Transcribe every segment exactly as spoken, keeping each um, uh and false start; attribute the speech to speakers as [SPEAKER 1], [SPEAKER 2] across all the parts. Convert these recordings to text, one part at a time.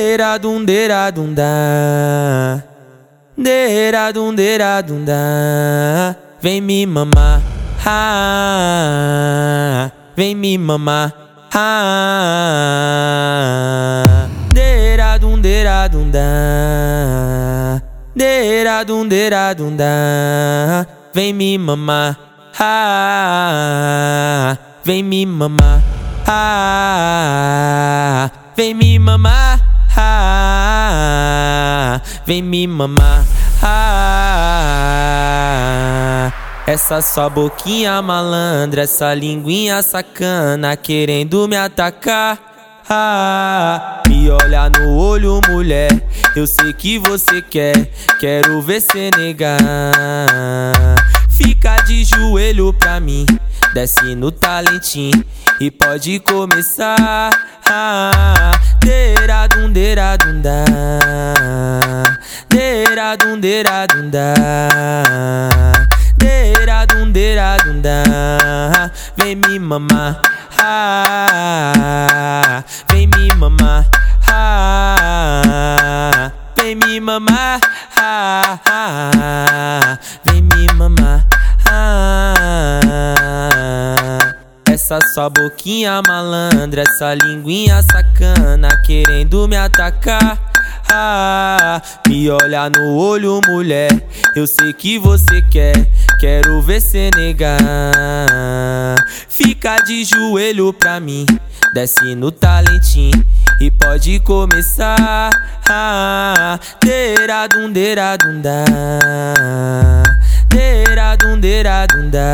[SPEAKER 1] Deira dum deira dum da, deira dum deira dum da. Vem me mamar, ah, vem me mamar, ah. Deira dum deira dum da, deira dum deira dum da. Vem me mamar, ah, vem me mamar, ah. Vem me mamar, ah, vem me mamar, ah. Essa sua boquinha malandra, essa linguinha sacana, querendo me atacar, ah. Me olha no olho, mulher, eu sei que você quer, quero ver cê negar. Fica de joelho pra mim, desce no talentinho e pode começar, ah. Deira dum deira dum da, deira dum deira dum da, deira dum deira dum da. Vem me mamar, ah, vem me mamar, ah, vem me mamar, ah, ah, vem me mamar, ah. Essa sua boquinha malandra, essa linguinha sacana, querendo me atacar, ah. Me olha no olho, mulher, eu sei que você quer, quero ver cê negar. Fica de joelho pra mim, desce no talentinho e pode começar, ah. Deira dum deira dum da, deira dum deira dum da,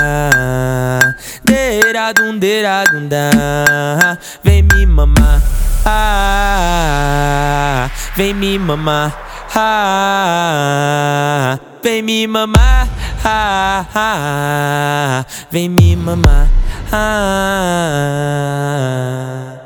[SPEAKER 1] deira dum deira dum da. Vem me mamar, ah, vem me mamar, ah, vem me mamar, ah, ah, vem me mamar, ah.